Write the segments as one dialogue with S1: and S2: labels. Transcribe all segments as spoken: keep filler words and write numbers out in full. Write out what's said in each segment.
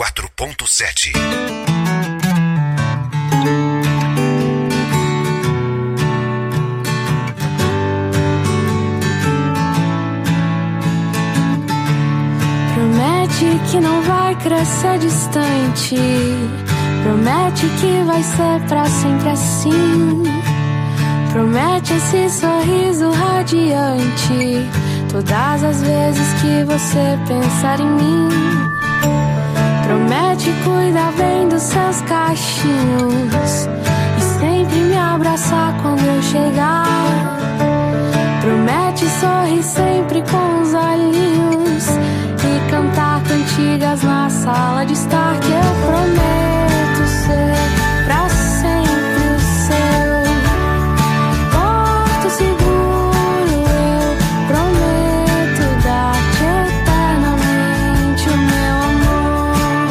S1: quatro ponto sete.
S2: Promete que não vai crescer distante. Promete que vai ser pra sempre assim. Promete esse sorriso radiante todas as vezes que você pensar em mim. Promete cuidar bem dos seus cachinhos e sempre me abraçar quando eu chegar. Promete sorrir sempre com os olhinhos e cantar cantigas na sala de estar. Que eu prometo ser pra sempre o seu porto seguro. Eu prometo dar-te eternamente o meu amor.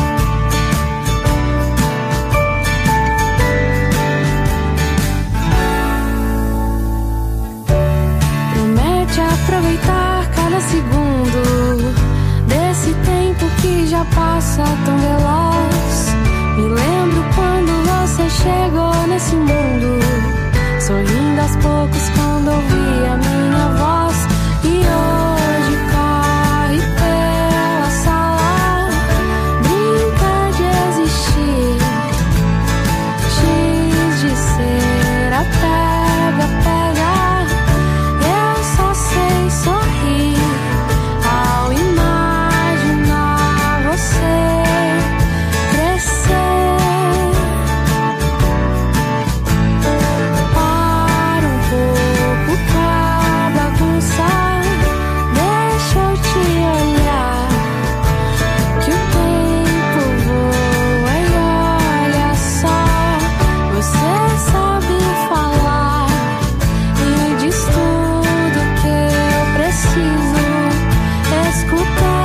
S2: Promete aproveitar cada segundo desse tempo que já passa tão veloz. Me lembro quando você chegou nesse mundo, sorrindo aos poucos quando ouvi a minha voz. E hoje corre pela sala, brinca de existir, X de ser a pega, pega. Eu só sei sorrir ao imaginar você crescer. Para um pouco com a bagunça, deixa eu te olhar, que o tempo voa e olha só. Você sabe falar e diz tudo que eu preciso escutar.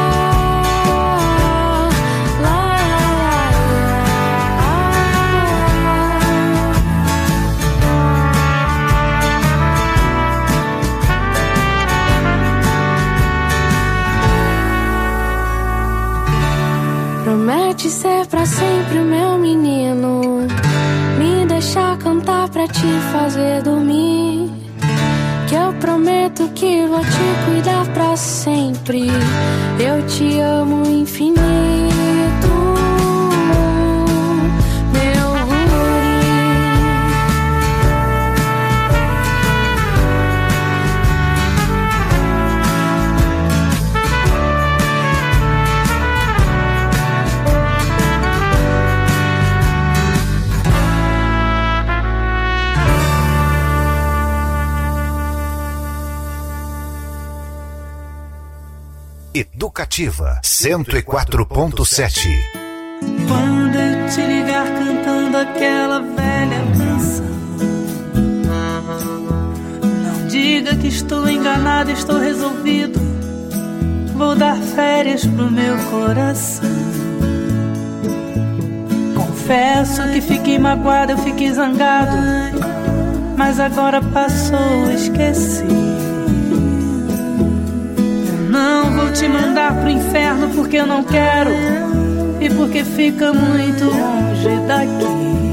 S2: Promete ser pra sempre o meu menino, me deixar cantar pra te fazer dormir. Que eu prometo que vou te cuidar pra sempre. Eu te amo infinito, meu guri.
S1: Educativa cento e quatro ponto sete.
S3: Quando eu te ligar cantando aquela velha canção, não diga que estou enganado, estou resolvido. Vou dar férias pro meu coração. Confesso que fiquei magoado, eu fiquei zangado, mas agora passou, esqueci. Não vou te mandar pro inferno porque eu não quero e porque fica muito longe daqui.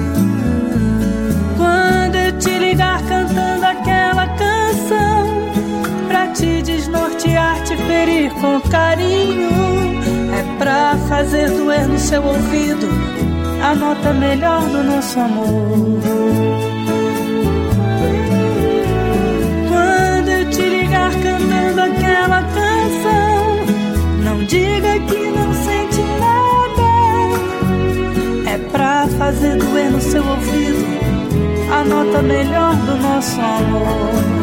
S3: Quando eu te ligar cantando aquela canção, pra te desnortear, te ferir com carinho, é pra fazer doer no seu ouvido a nota melhor do nosso amor. Quando eu te ligar cantando aquela canção, não diga que não sente nada, é pra fazer doer no seu ouvido a nota melhor do nosso amor.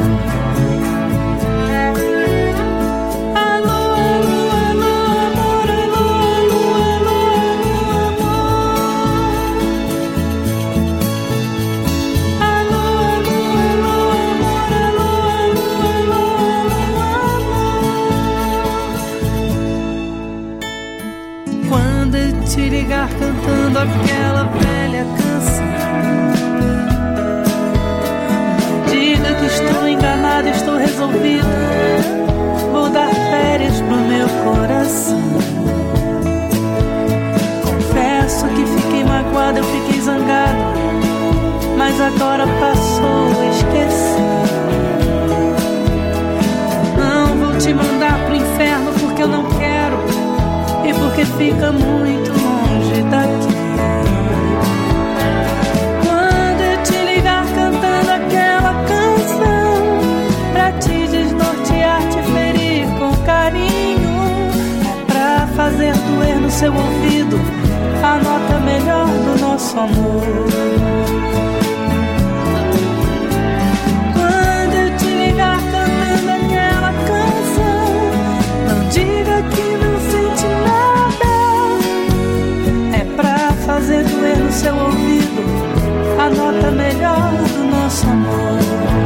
S3: Te ligar cantando aquela velha canção, diga que estou enganado, estou resolvido. Vou dar férias pro meu coração. seu ouvido a nota melhor do nosso amor. Quando eu te ligar cantando aquela canção, não diga que não sente nada. É pra fazer doer no seu ouvido a nota melhor do nosso amor.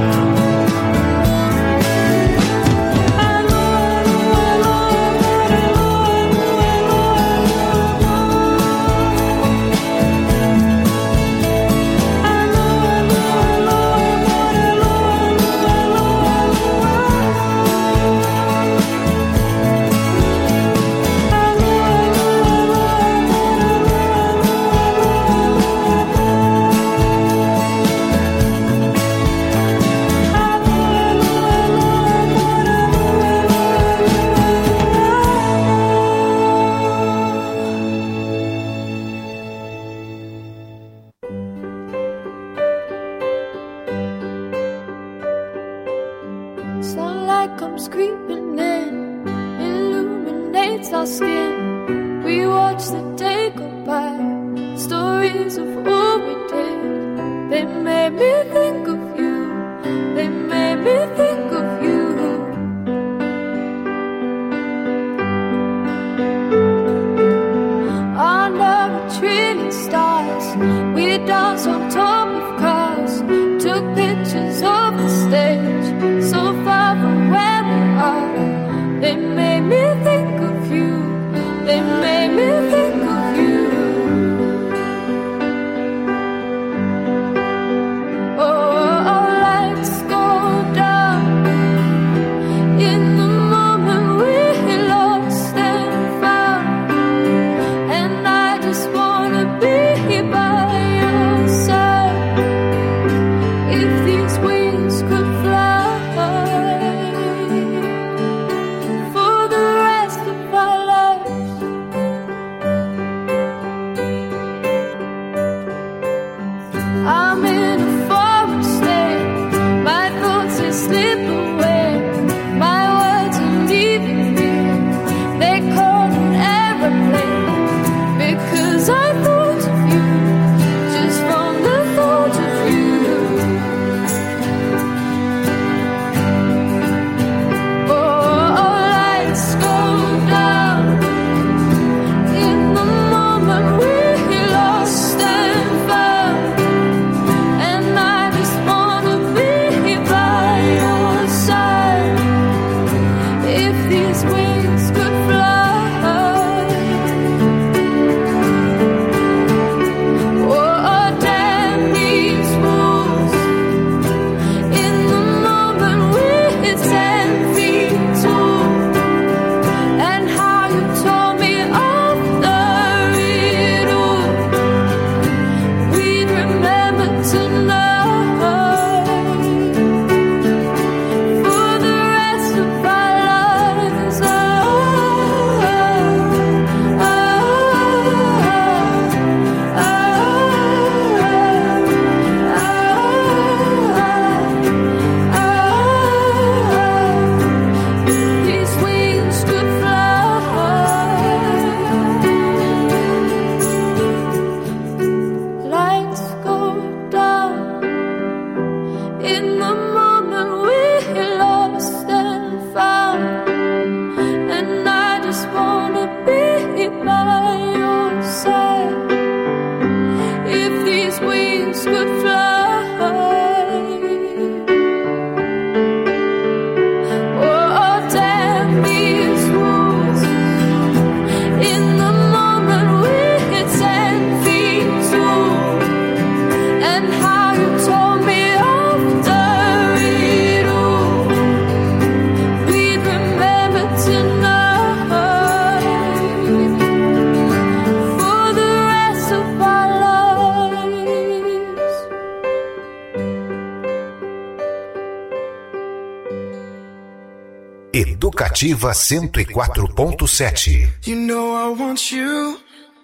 S1: Educativa cento e quatro ponto sete.
S4: You know I want you.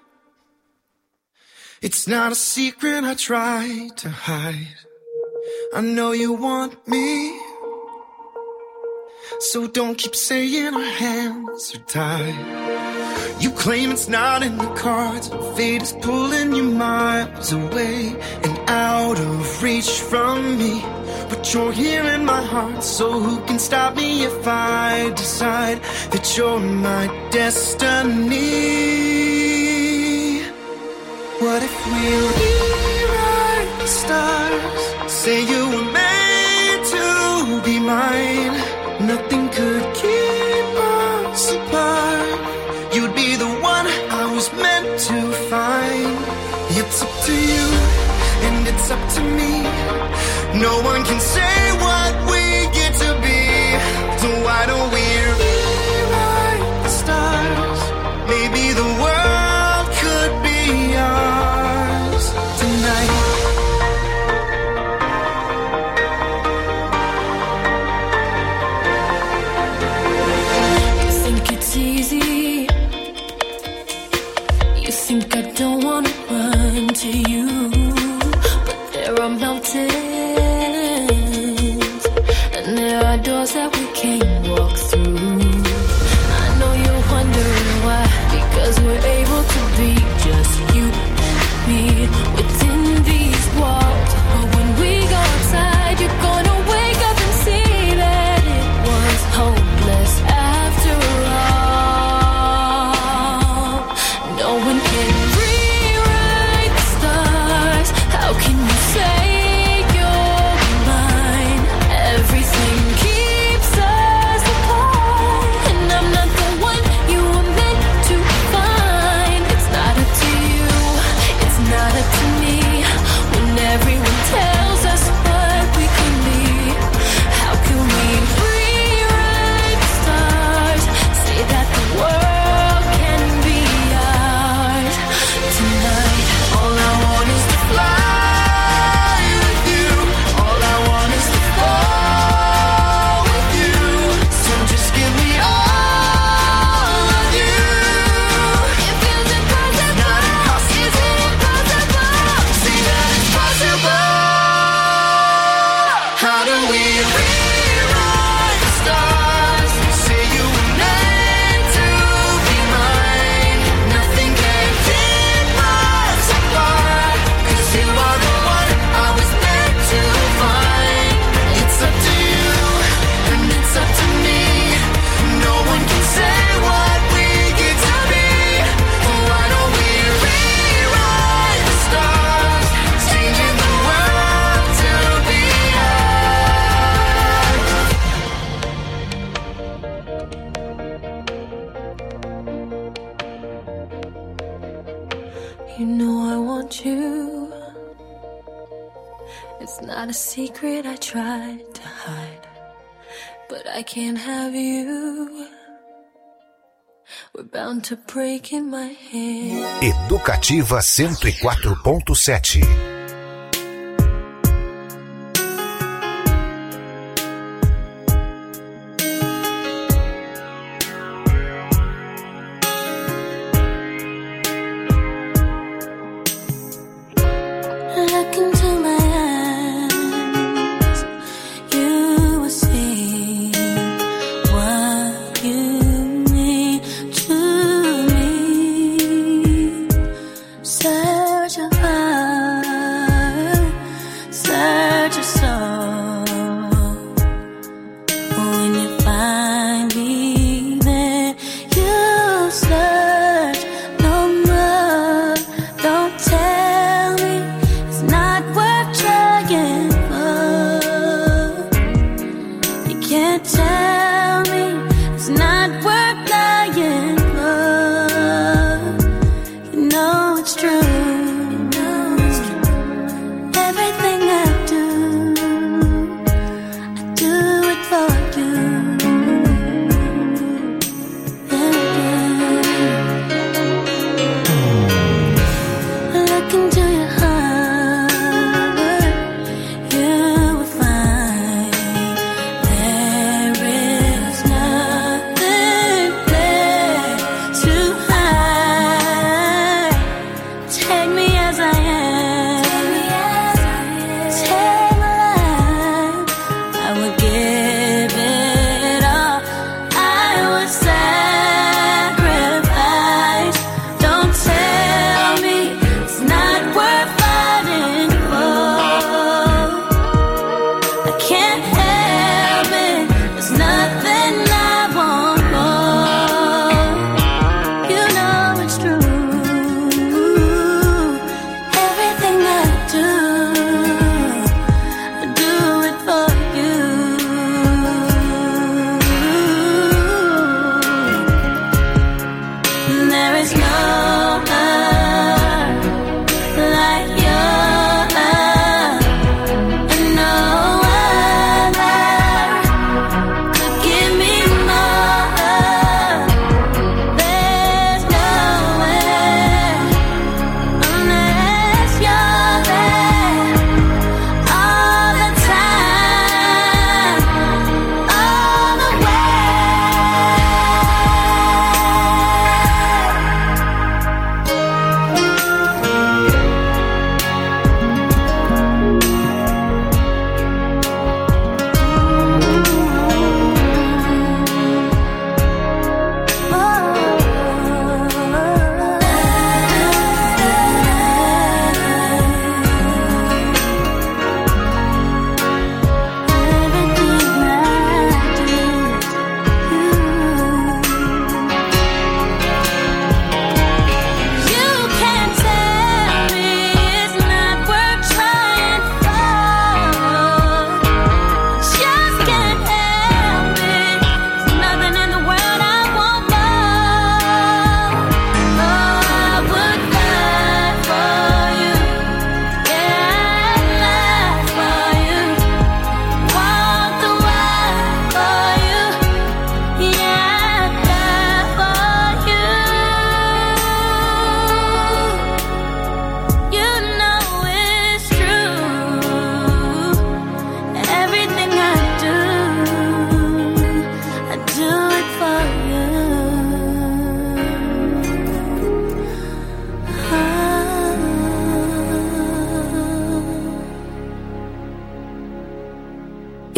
S4: It's not a secret I try to hide. I know you want me. So don't keep saying our hands are tied. You claim it's not in the cards. Fate is pulling you miles away and out of reach from me. But you're here in my heart, so who can stop me if I decide that you're my destiny? What if we rewrite the stars? Say you were made to be mine. Nothing could keep us apart. You'd be the one I was meant to find. It's up to you, and it's up to me. No one can say what we get to be. So why don't we rewrite the stars? Maybe the world could be ours tonight.
S2: You think it's easy. You think I don't wanna run to you, but there are mountains, and there are doors that we can't walk through. I know you're wondering why, because we're able to be just you and me within these walls. But when we go outside, you're gonna wake up and see that it was hopeless after all. No one can rewrite the stars. How can you say you're mine? Everything keeps us apart, and I'm not the one you were meant to find. It's not up to you, it's not up to me. When everyone tells us what we can be, how can we rewrite the stars? Say that the world can be ours tonight.
S4: All I want is to fly with you. All I want is to fall with you. So just give me all of you.
S2: It feels impossible.
S4: Not impossible.
S2: Is it impossible?
S4: See that it's possible. How do we rewrite the stars? Say you were meant to be mine. Nothing can keep us apart, 'cause you are the one I was meant to find. It's up to you, and it's up to me. No one can say what we get to be. Why don't we rewrite the stars? Changing the world to be ours.
S2: You know I want you. It's not a secret I tried to hide, but I can't have you. We're bound to break in my head.
S1: Educativa cento e quatro ponto sete.
S2: Look into my eyes, you will see what you mean to me. Search your heart, search your soul. When you find me, then you search no more. Don't tell me it's not worth trying for. You can't tell me it's not worth dying for. You know it's true. You know it's true. Everything I do, I do it for you. Yeah. Look into your heart, you will find there is nothing there to hide. Take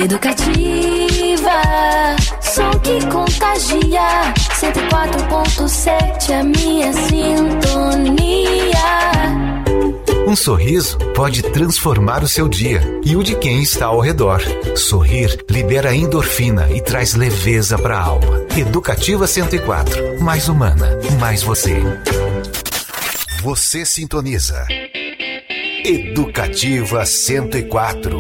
S2: Educativa, som que contagia. Cento e quatro ponto sete, a minha sintonia.
S1: Um sorriso pode transformar o seu dia e o de quem está ao redor. Sorrir libera endorfina e traz leveza para a alma. Educativa cento e quatro, mais humana, mais você. Você sintoniza Educativa cento e quatro.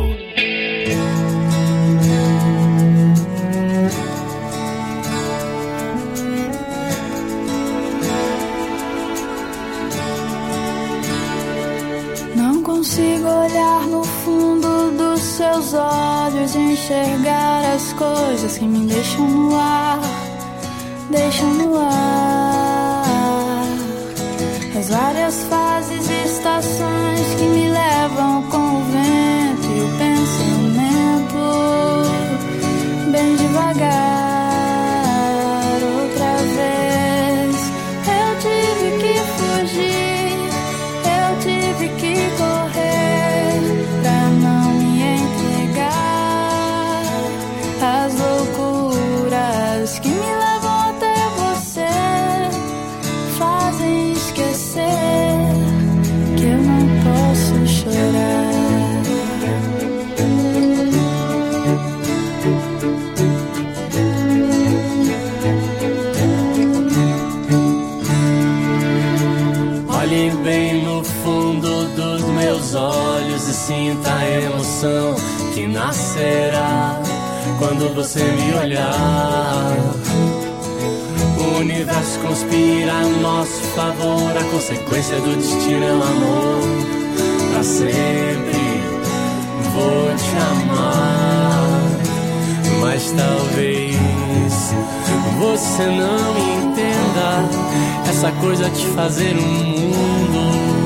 S2: Não consigo olhar no fundo dos seus olhos e enxergar as coisas que me deixam no ar, deixam no ar. As várias fases e estações que me levam com o vento e o pensamento bem devagar. Outra vez eu tive que fugir, eu tive que correr pra não me entregar às loucuras que me levam até você. Fazem esquecer que eu não posso chorar.
S5: Olhe bem no fundo dos meus olhos e sinta a emoção que nascerá quando você me olhar. O universo conspira a nosso favor, a consequência do destino é o amor. Pra sempre vou te amar, mas talvez você não entenda essa coisa de fazer o mundo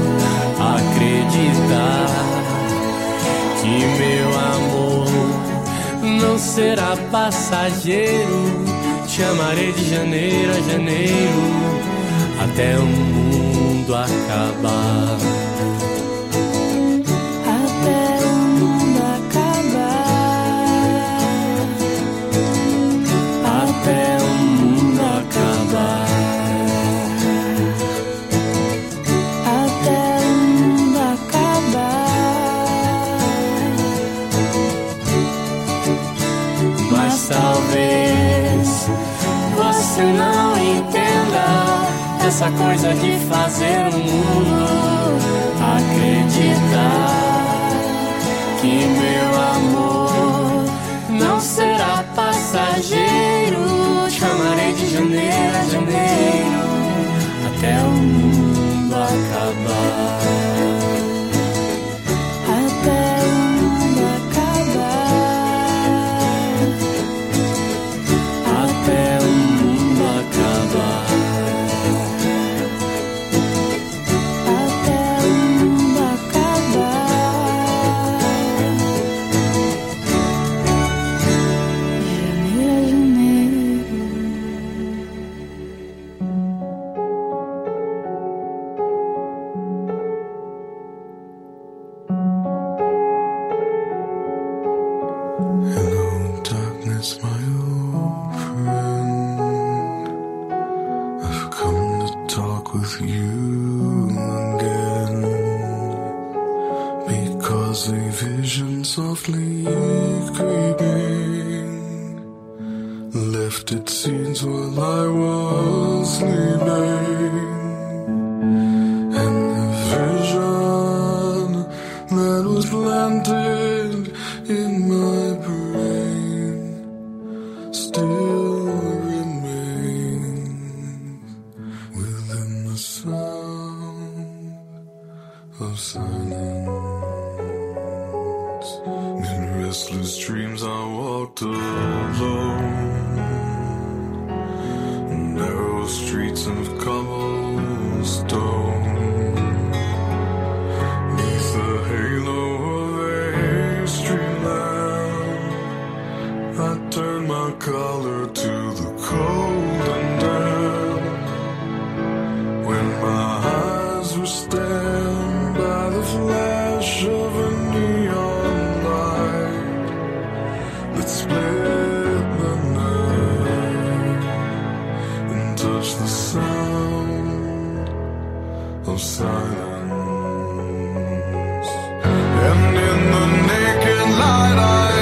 S5: acreditar que meu amor não será passageiro. Te amarei de janeiro a janeiro até o mundo acabar.
S2: Até o mundo acabar.
S5: Até o mundo acabar.
S2: Até o mundo acabar.
S5: Mas talvez você não entenda essa coisa de fazer o mundo acreditar que meu amor não será passageiro. Te amarei de janeiro a janeiro até o mundo acabar.
S2: Até o mundo acabar.
S5: Até o mundo acabar.
S2: Até o mundo acabar. Janeiro a janeiro.
S4: Hello, darkness, my old friend. I've come to talk with you again, because a vision softly creeping left its seeds while I was sleeping. And the vision that was planted in my brain still remains within the sound of silence. In restless dreams I walked alone, narrow streets of cobblestone. Neath the halo of a street lamp, I turned my collar to the cold and damp. When my eyes were stabbed by the flash of a neon light,
S6: silence. And in the naked light I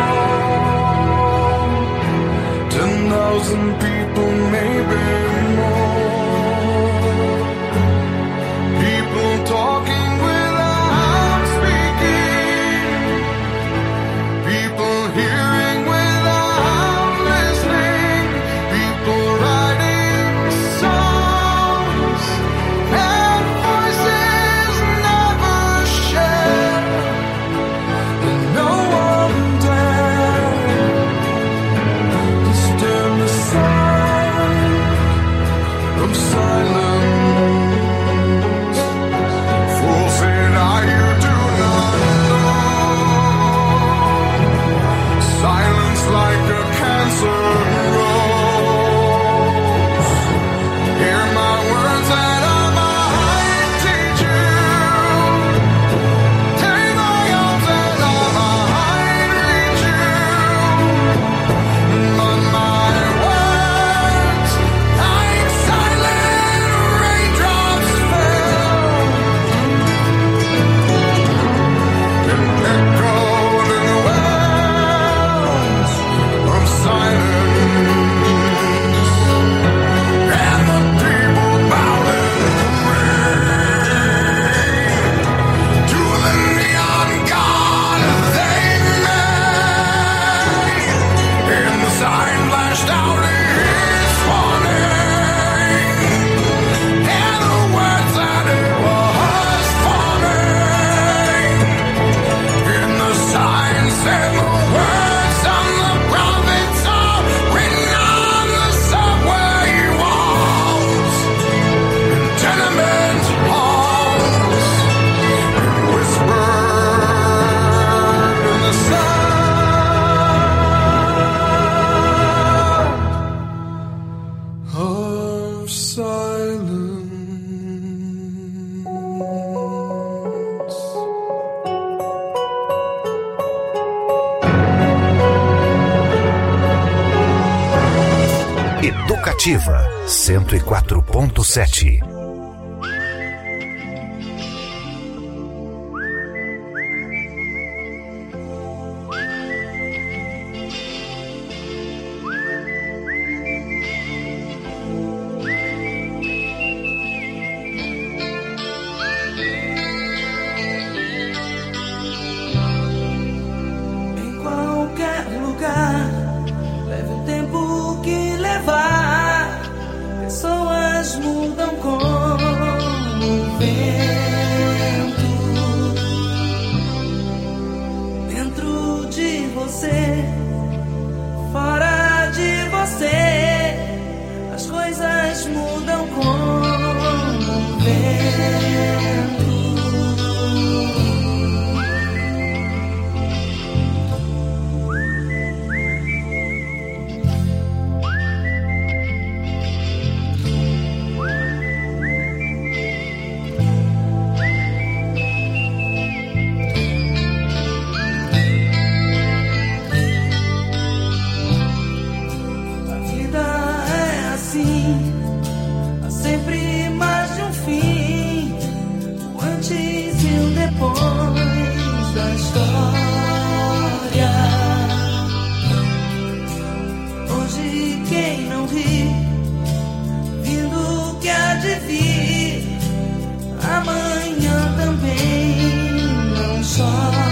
S6: saw ten thousand people, maybe more. People talking without speaking. People hearing without listening. People writing songs and voices never shared. And no one dared to stand aside of silence. Fool said I, you do not know. Silence like a cancer grows. Hear my words that I might teach you. Take my arms that I might reach you. But my words, like silent raindrops, fell and echoed in the wells of silence. And the people bowed and prayed to the neon god they made. And the sign flashed out its warning, and the words that it was forming. And the sign said the words of the prophets are written on the subway walls and tenement halls, and whispered in the sound of silence.
S1: Educativa cento e quatro ponto sete.
S3: Em qualquer lugar, leve o tempo que levar. Pessoas mudam como o vento. Dentro de você, fora de você, as coisas mudam como o vento. A vida é assim, há sempre mais de um fim, o antes e o depois da história. Hoje quem não ri, vindo o que há de vir, amanhã também não chora.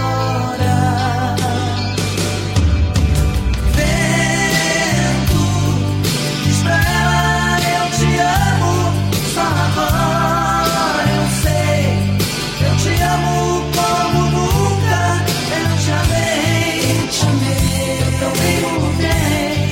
S3: Vento, diz pra ela eu te amo, só agora eu sei. Eu te amo como nunca eu te amei, te amei, tão bem como bem.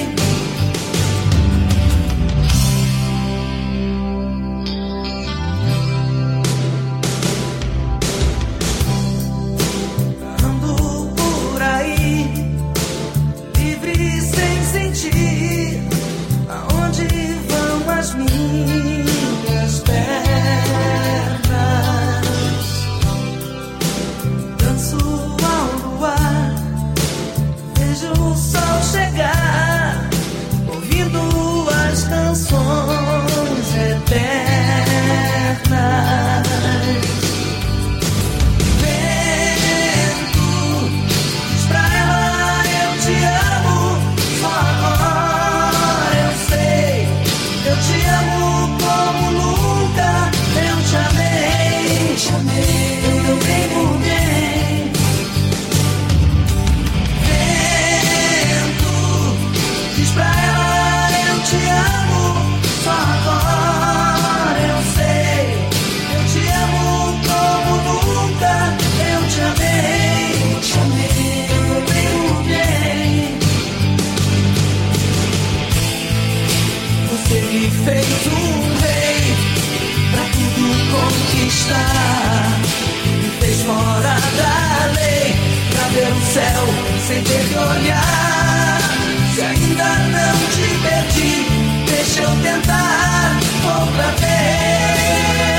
S4: sem ter que olhar. Se ainda não te perdi, deixa eu tentar outra vez.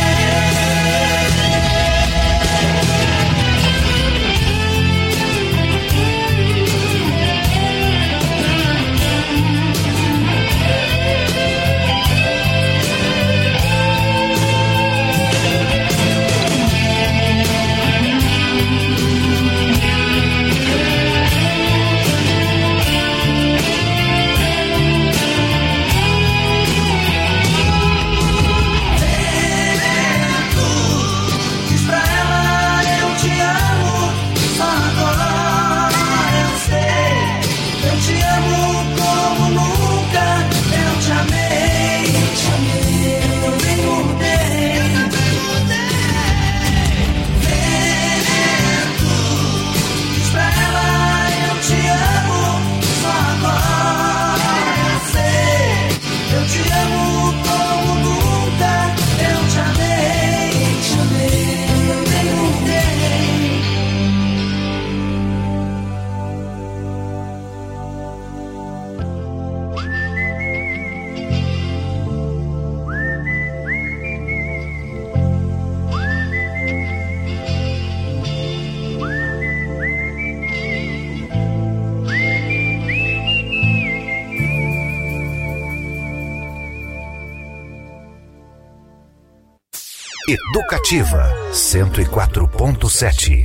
S1: Educativa cento e quatro ponto sete.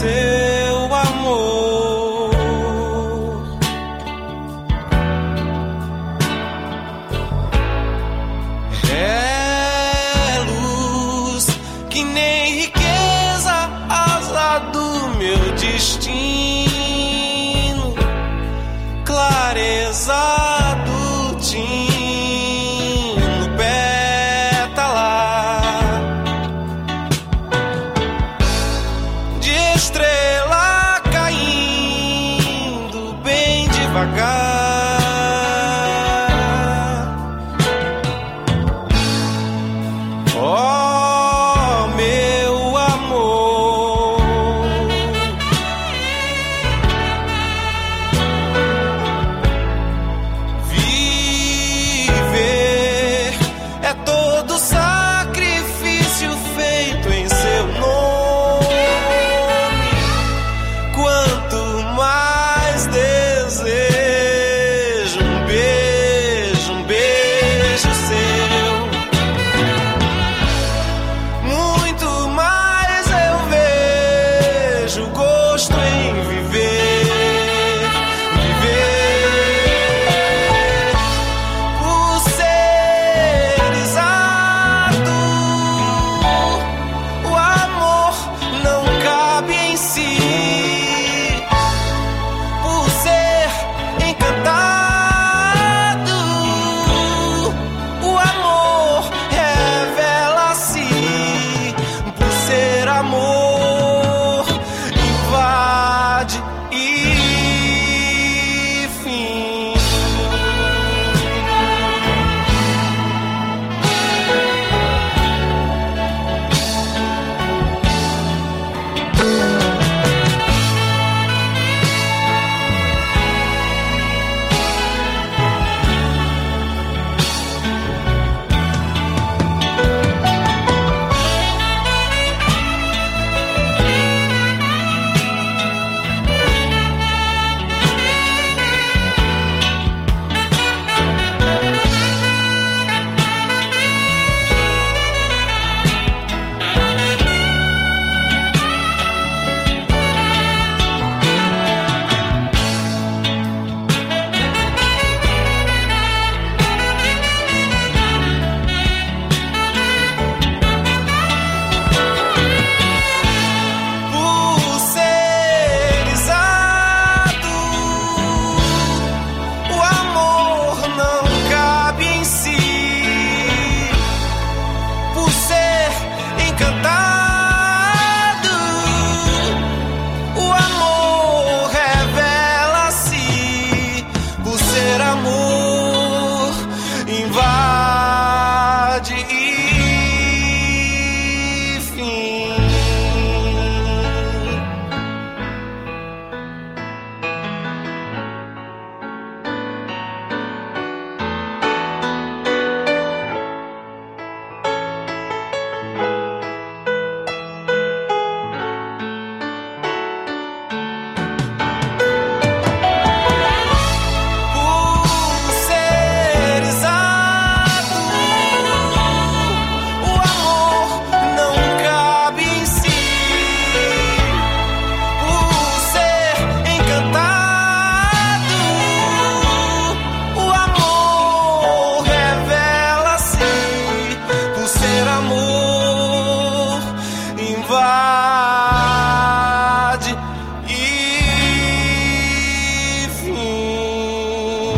S7: seu amor. É luz que nem riqueza, asa do meu destino, clareza do tino, pétala de estrela caindo bem devagar. Oh, meu amor, viver é todo sacrifício feito em seu nome. Quanto mais desejo um beijo, um beijo seu, muito mais eu vejo gosto em viver, viver por ser exato. O amor não cabe em si, por ser encantado. O amor revela-se, por ser amor invade e fim. Por ser exato, o amor não cabe em si, por ser encantado. O amor revela-se, por ser amor invade e fim. Por ser exato, o amor não cabe em si, por ser encantado. O amor revela-se, por ser amor invade e fim.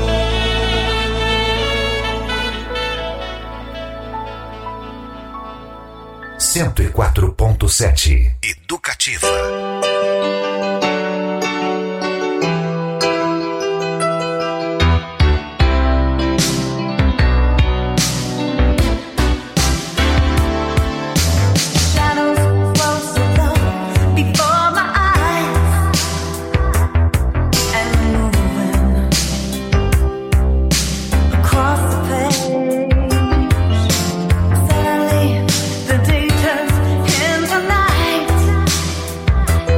S1: cento e quatro ponto sete Educativa.
S8: Shadows flow so low before my eyes and moving across the page. Suddenly, the day turns into night.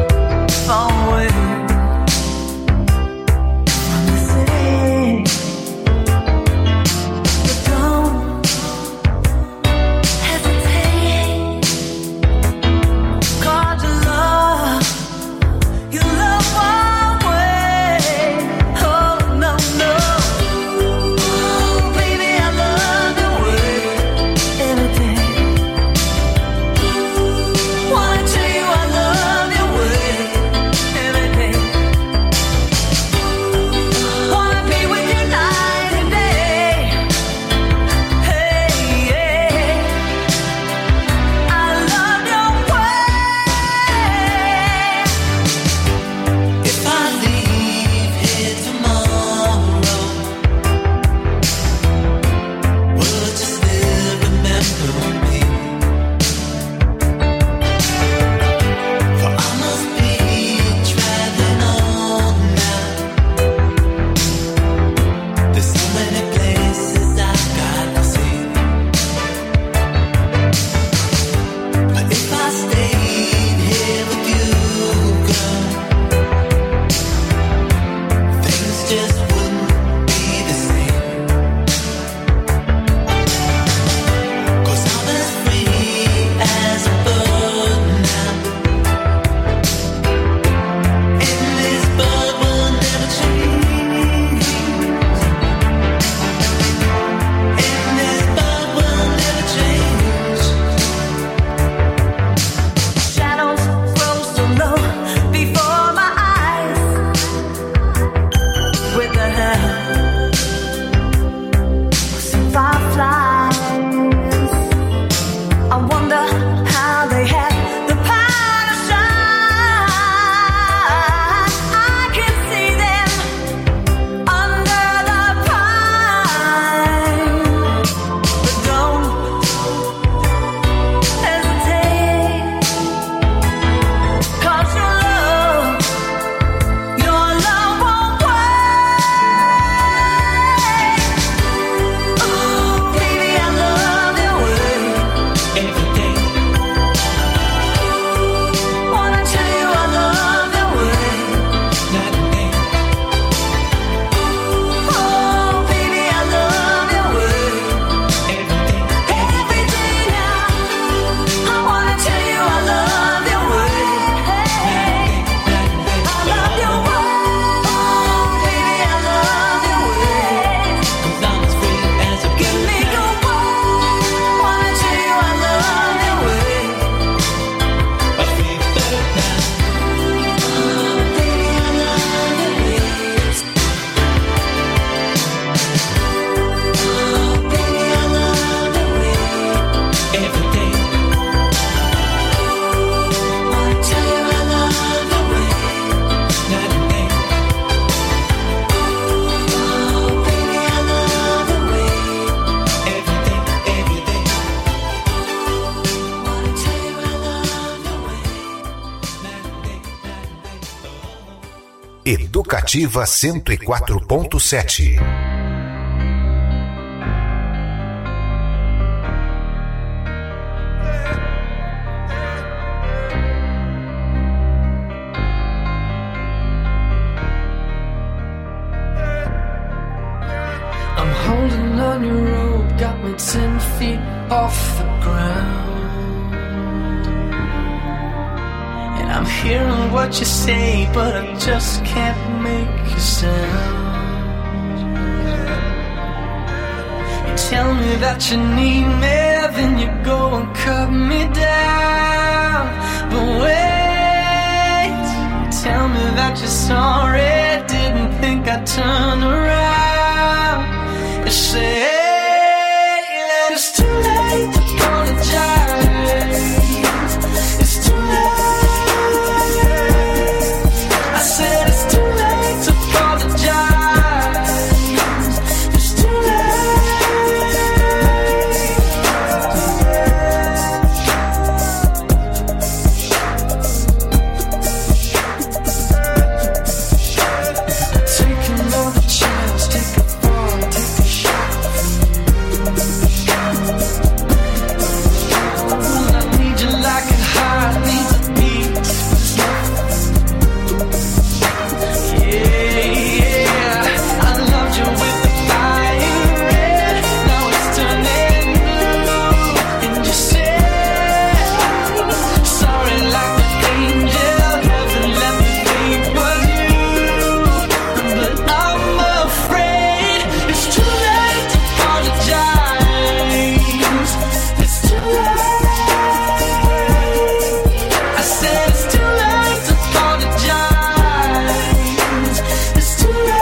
S1: Educativa cento e quatro ponto sete.
S9: I'm holding on your rope, got me ten feet off the ground. And I'm hearing what you say, but I just can't make a sound. You tell me that you need me, then you go and cut me down. But wait, you tell me that you're sorry, didn't think I'd turn around. You say that it's too late to apologize. It's too late. I said it's too late to apologize. It's too late. Take another chance, take a fall, take a shot. I need you like a heart needs a beat. Yeah, yeah. I loved you with the fire red. Now it's turning blue. And you said sorry like an angel. Heaven let me think was you. But I'm afraid it's too late to apologize. It's too late. I said it's too late to apologize. It's too late.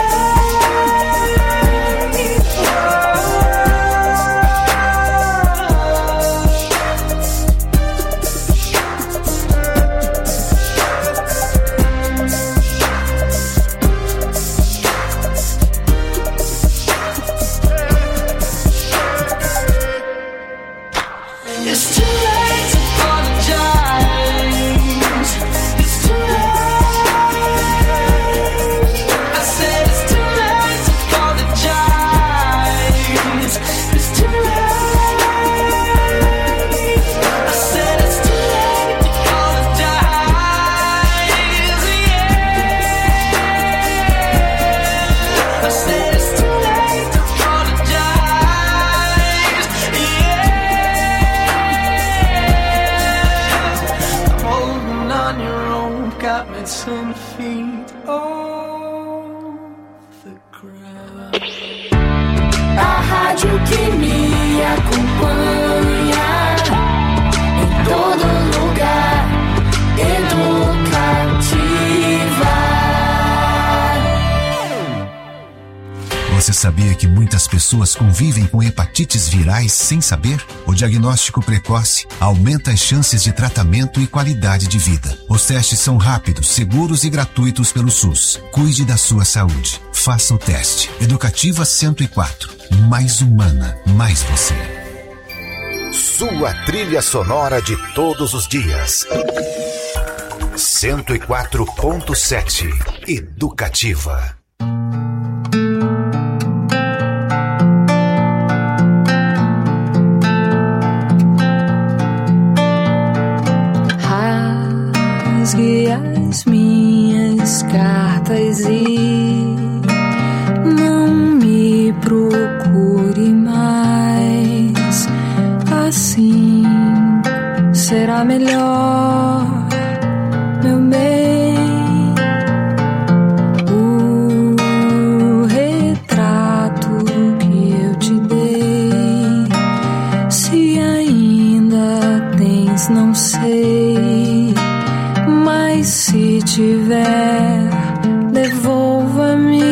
S9: It's too late to apologize. It's too late. I said it's too late to apologize. It's too late. I said it's too late to apologize. Yeah. I said it's too late to apologize. Yeah. I'm holding on your rope, got me ten feet off the ground.
S2: A rádio que me acompanha em todo lugar. Educativa.
S1: Você sabia que muitas pessoas convivem com hepatites virais sem saber? O diagnóstico precoce aumenta as chances de tratamento e qualidade de vida. Os testes são rápidos, seguros e gratuitos pelo SUS. Cuide da sua saúde. Faça o teste. Educativa cento e quatro. Mais humana, mais você. Sua trilha sonora de todos os dias. cento e quatro ponto sete. Educativa.
S2: Rasgue as minhas cartas e não me procure mais. Assim será melhor, meu bem. O retrato que eu te dei, se ainda tens, não sei. Mas se tiver, devolva-me.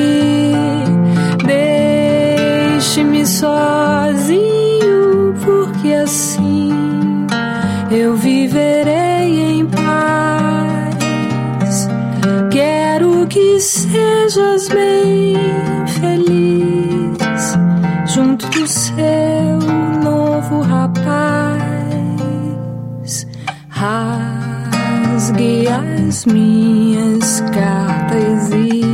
S2: Deixe-me sozinho, porque assim eu viverei em paz. Quero que sejas bem feliz junto do seu novo rapaz. Rasgue as minhas cartas e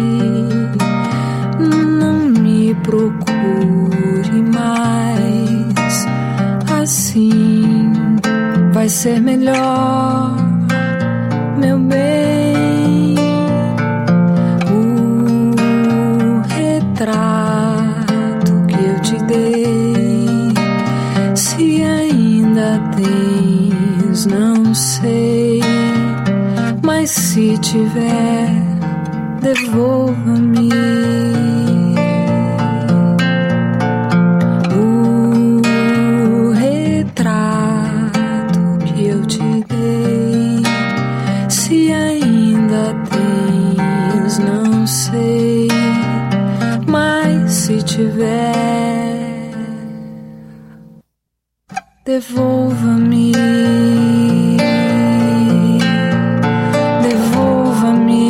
S2: procure mais. Assim vai ser melhor, meu bem. O retrato que eu te dei, se ainda tens, não sei, mas se tiver, devolva-me. O retrato que eu te dei, se ainda tens, não sei, mas se tiver, devolva-me. Devolva-me.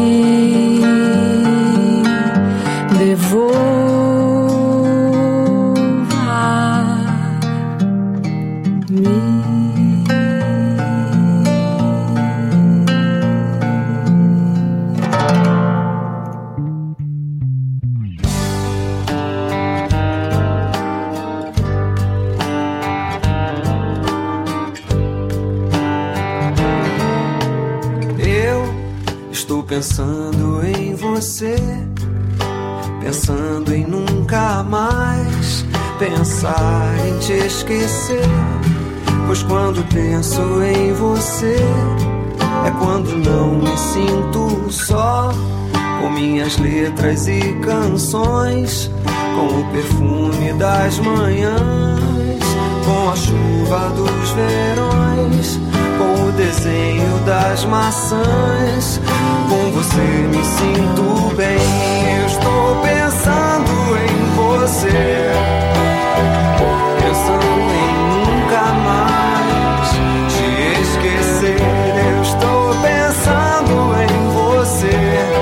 S10: Pensando em você, pensando em nunca mais pensar em te esquecer. Pois quando penso em você, é quando não me sinto só, com minhas letras e canções, com o perfume das manhãs, com a chuva dos verões, com o desenho das maçãs. Com você me sinto bem. Eu estou pensando em você, pensando em nunca mais te esquecer. Eu estou pensando em você,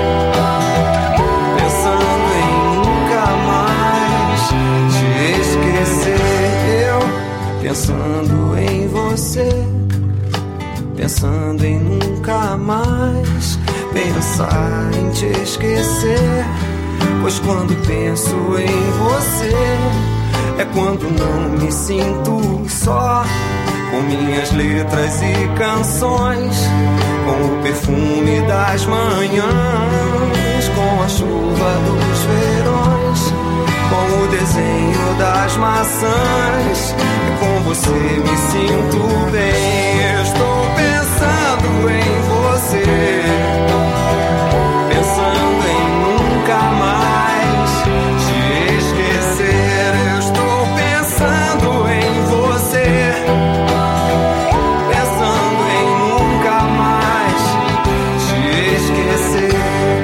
S10: pensando em nunca mais te esquecer. Eu pensando em você, pensando em nunca mais pensar em te esquecer. Pois quando penso em você, é quando não me sinto só, com minhas letras e canções, com o perfume das manhãs, com a chuva dos verões, com o desenho das maçãs. Com você me sinto bem. Eu estou pensando em você, pensando em nunca mais te esquecer. Eu estou pensando em você, pensando em nunca mais te esquecer.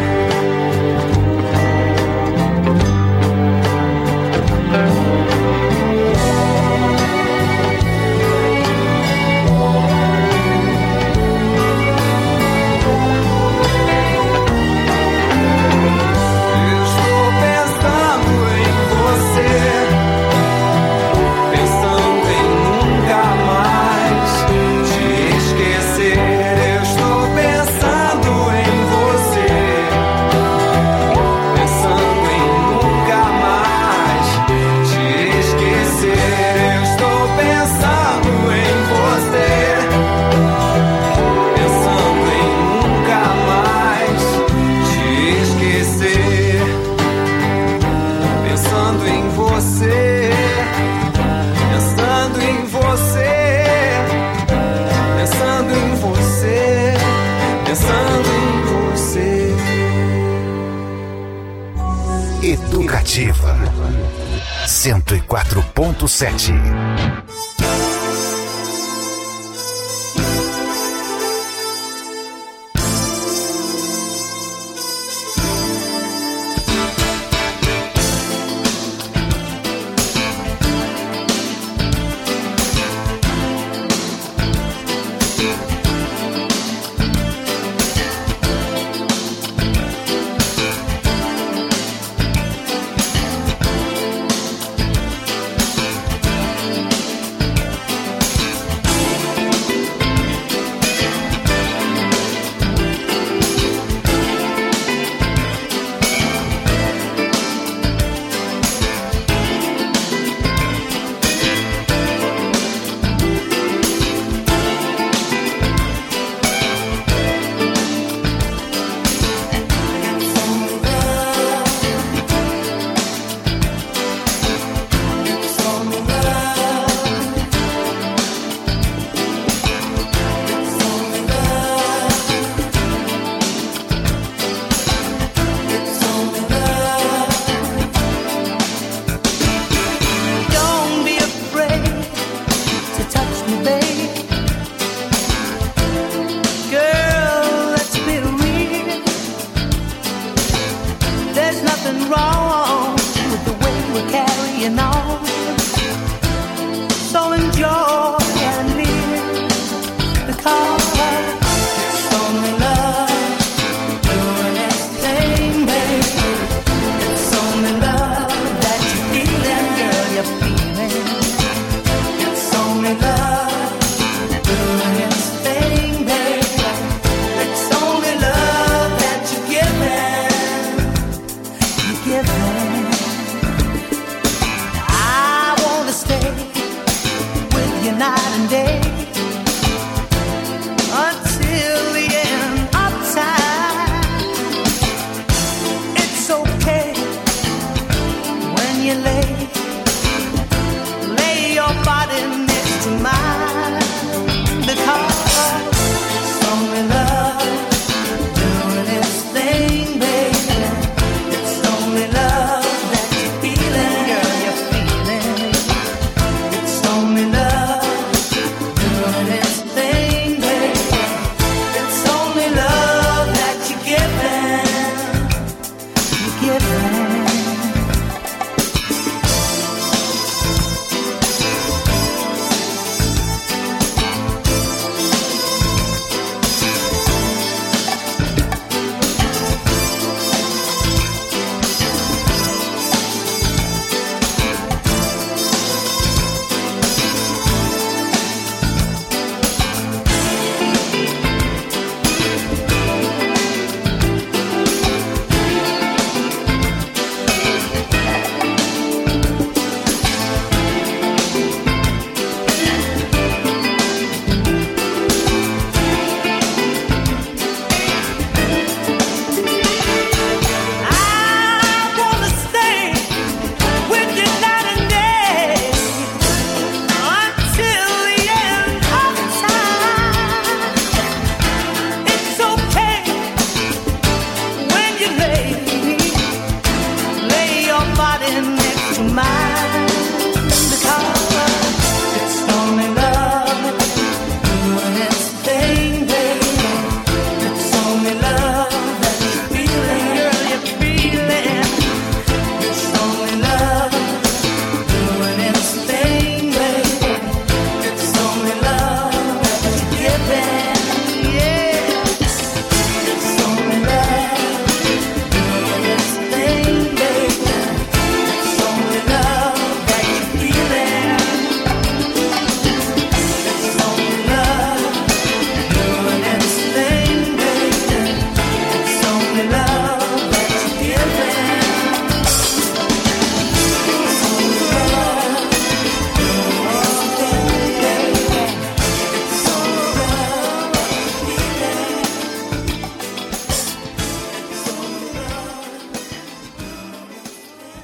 S1: Educativa cento e quatro ponto sete.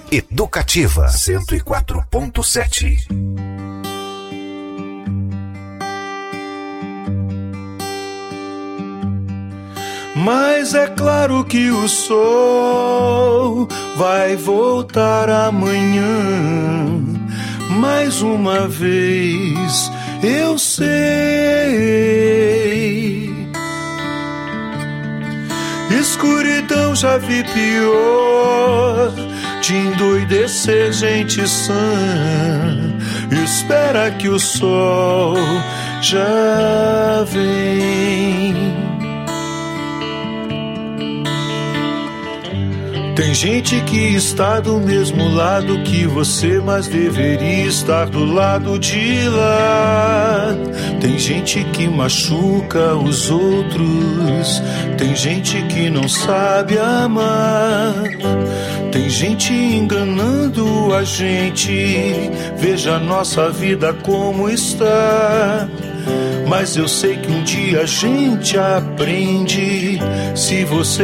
S1: Educativa cento e quatro ponto sete.
S11: Mas é claro que o sol vai voltar amanhã. Mais uma vez eu sei. Escuridão já vi pior, de endoidecer gente sã. Espera que o sol já vem. Tem gente que está do mesmo lado que você, mas deveria estar do lado de lá. Tem gente que machuca os outros, tem gente que não sabe amar. Tem gente enganando a gente, veja a nossa vida como está. Mas eu sei que um dia a gente aprende, se você